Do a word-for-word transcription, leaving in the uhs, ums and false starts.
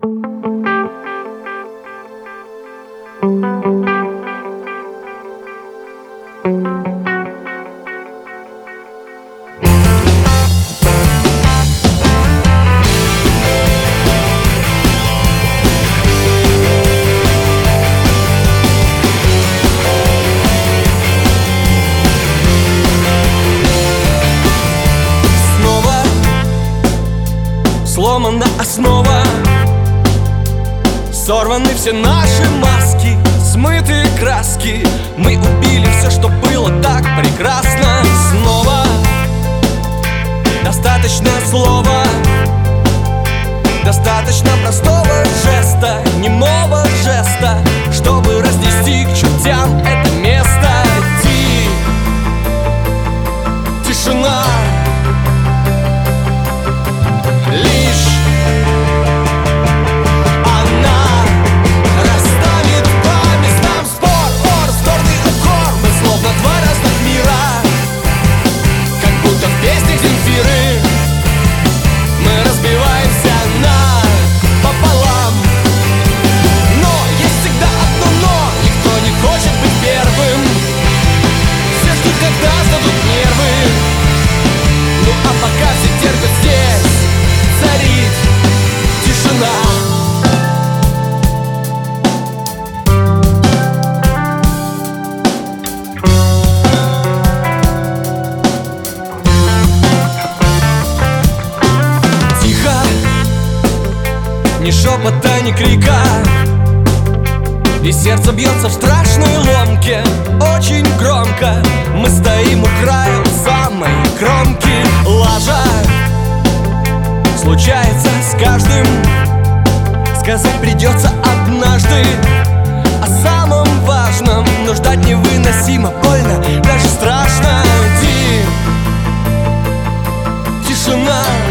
Сломана основа, сорваны все наши маски, смыты краски. Мы убили все, что было так прекрасно. Снова достаточно слова, достаточно простого жеста, немого жеста, чтобы разнести к чертям это место. Ти, тишина. Ни шепота, ни крика, и сердце бьется в страшной ломке. Очень громко мы стоим у края, у самой кромки. Лажа случается с каждым, сказать придется однажды о самом важном, но ждать невыносимо больно, даже страшно. Ти, тишина.